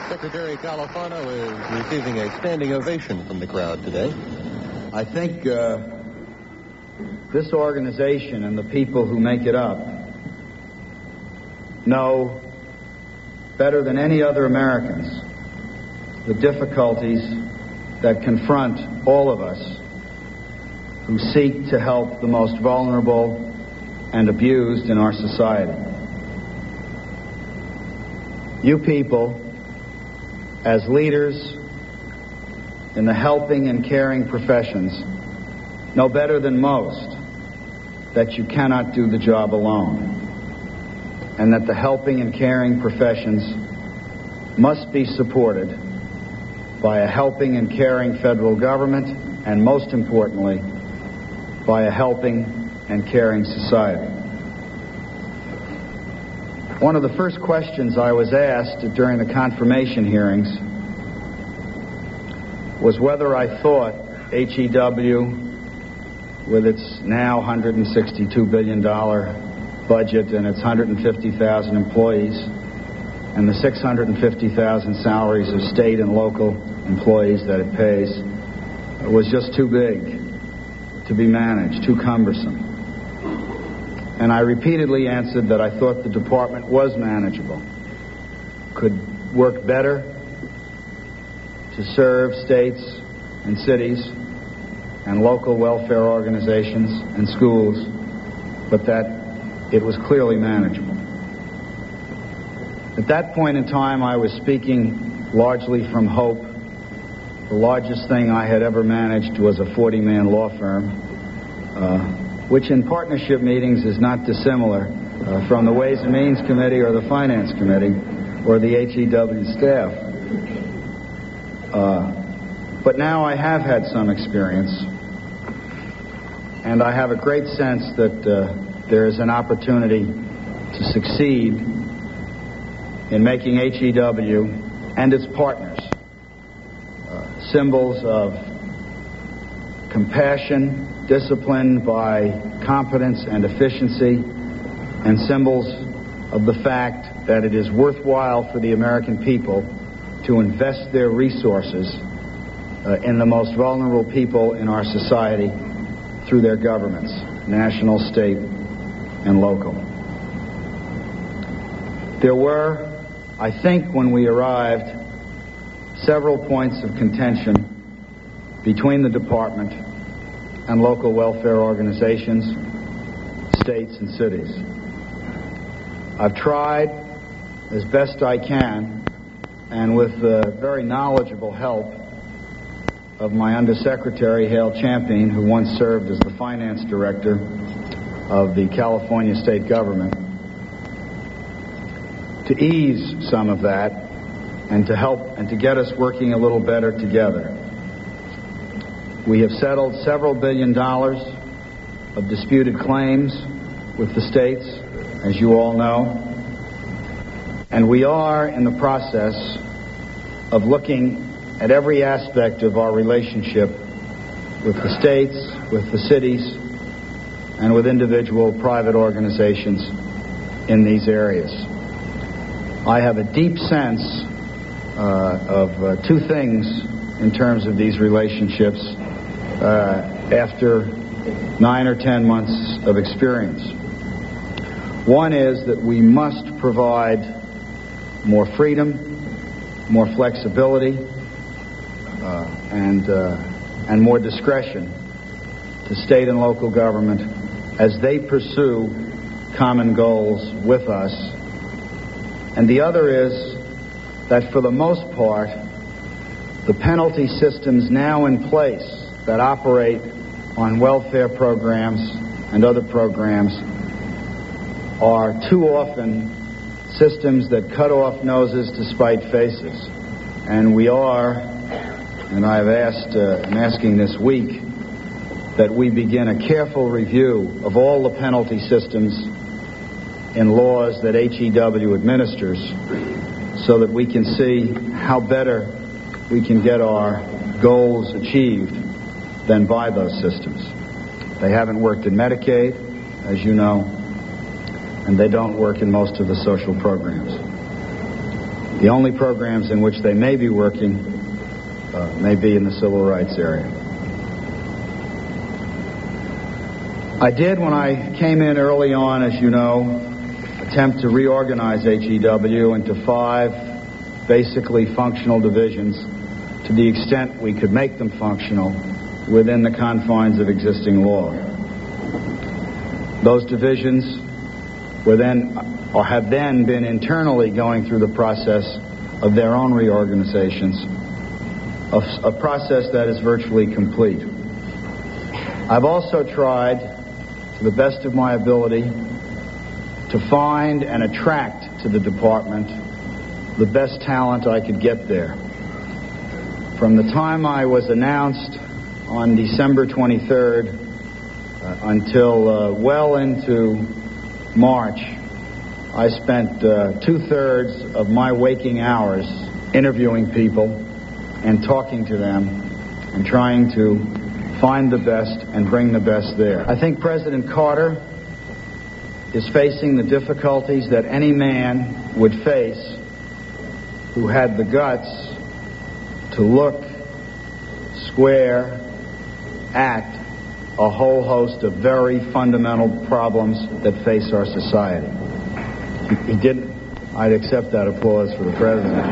Secretary Califano is receiving a standing ovation from the crowd today. I think this organization and the people who make it up know better than any other Americans the difficulties that confront all of us who seek to help the most vulnerable and abused in our society. You people, as leaders in the helping and caring professions, know better than most that you cannot do the job alone, and that the helping and caring professions must be supported by a helping and caring federal government, and most importantly, by a helping and caring society. One of the first questions I was asked during the confirmation hearings was whether I thought HEW, with its now $162 billion budget and its 150,000 employees and the 650,000 salaries of state and local employees that it pays, was just too big to be managed, too cumbersome. And I repeatedly answered that I thought the department was manageable, could work better to serve states and cities and local welfare organizations and schools, but that it was clearly manageable. At that point in time, I was speaking largely from hope. The largest thing I had ever managed was a 40-man law firm, which in partnership meetings is not dissimilar from the Ways and Means Committee or the Finance Committee or the HEW staff. But now I have had some experience, and I have a great sense that there is an opportunity to succeed in making HEW and its partners symbols of compassion, disciplined by competence and efficiency, and symbols of the fact that it is worthwhile for the American people to invest their resources in the most vulnerable people in our society through their governments, national, state, and local. There were, I think, when we arrived, several points of contention between the department and local welfare organizations, states, and cities. I've tried as best I can, and with the very knowledgeable help of my Undersecretary, Hale Champion, who once served as the finance director of the California state government, to ease some of that and to help and to get us working a little better together. We have settled several $billion of disputed claims with the states, as you all know, and we are in the process of looking at every aspect of our relationship with the states, with the cities, and with individual private organizations in these areas. I have a deep sense of two things in terms of these relationships after 9 or 10 months of experience. One is that we must provide more freedom, more flexibility, and more discretion to state and local government as they pursue common goals with us. And the other is that for the most part, the penalty systems now in place that operate on welfare programs and other programs are too often systems that cut off noses to spite faces. And we are, and I'm asking this week, that we begin a careful review of all the penalty systems in laws that HEW administers so that we can see how better we can get our goals achieved than by those systems. They haven't worked in Medicaid, as you know, and they don't work in most of the social programs. The only programs in which they may be working may be in the civil rights area. I did, when I came in early on, as you know, attempt to reorganize HEW into 5 basically functional divisions to the extent we could make them functional within the confines of existing law. Those divisions were then, or have then been internally going through the process of their own reorganizations, a process that is virtually complete. I've also tried, to the best of my ability, to find and attract to the department the best talent I could get there. From the time I was announced on December 23rd until well into March, I spent 2/3 of my waking hours interviewing people and talking to them and trying to find the best and bring the best there. I think President Carter is facing the difficulties that any man would face who had the guts to look square at a whole host of very fundamental problems that face our society. He didn't. I'd accept that applause for the president.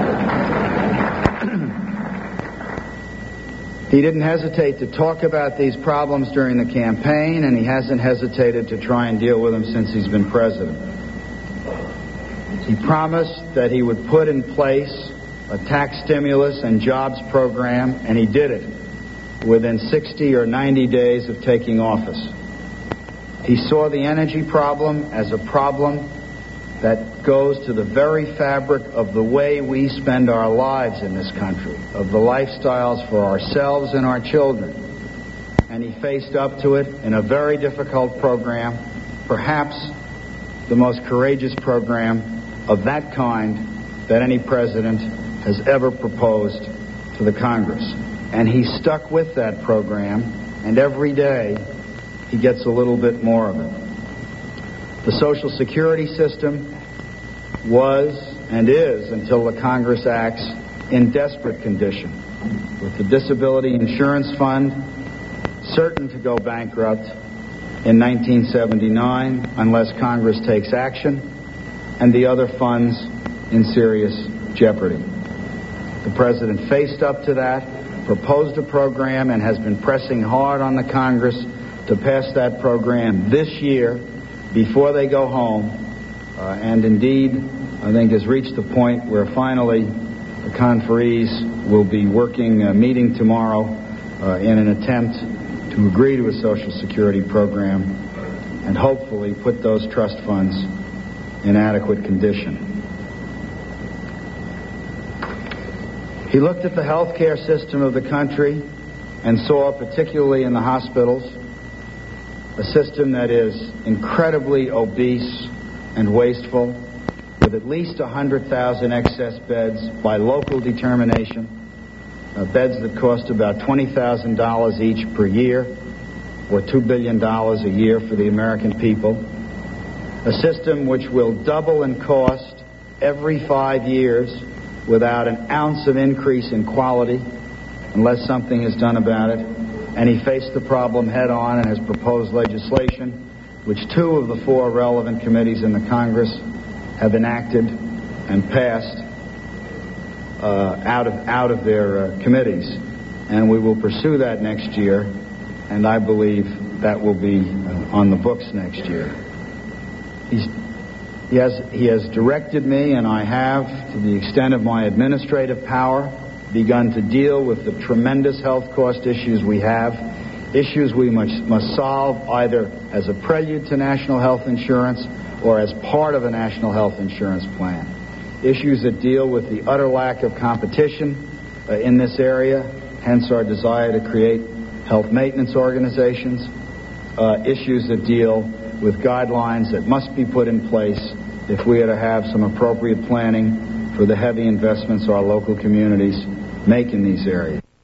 He didn't hesitate to talk about these problems during the campaign, and he hasn't hesitated to try and deal with them since he's been president. He promised that he would put in place a tax stimulus and jobs program, and he did it within 60 or 90 days of taking office. He saw the energy problem as a problem that goes to the very fabric of the way we spend our lives in this country, of the lifestyles for ourselves and our children. And he faced up to it in a very difficult program, perhaps the most courageous program of that kind that any president has ever proposed to the Congress. And he stuck with that program, and every day he gets a little bit more of it. The Social Security system was and is, until the Congress acts, in desperate condition, with the Disability Insurance Fund certain to go bankrupt in 1979 unless Congress takes action, and the other funds in serious jeopardy. The president faced up to that, proposed a program, and has been pressing hard on the Congress to pass that program this year before they go home, and indeed, I think has reached the point where finally the conferees will be meeting tomorrow in an attempt to agree to a Social Security program and hopefully put those trust funds in adequate condition. He looked at the health care system of the country and saw, particularly in the hospitals, a system that is incredibly obese and wasteful, with at least 100,000 excess beds by local determination, beds that cost about $20,000 each per year, or $2 billion a year for the American people, a system which will double in cost every 5 years without an ounce of increase in quality unless something is done about it. And he faced the problem head on and has proposed legislation which 2 of the 4 relevant committees in the Congress have enacted and passed out of their committees. And we will pursue that next year, and I believe that will be on the books next year. He has directed me, and I have, to the extent of my administrative power, begun to deal with the tremendous health cost issues we have, issues we must solve either as a prelude to national health insurance or as part of a national health insurance plan. Issues that deal with the utter lack of competition in this area, hence our desire to create health maintenance organizations. Issues that deal with guidelines that must be put in place if we are to have some appropriate planning for the heavy investments our local communities make in these areas.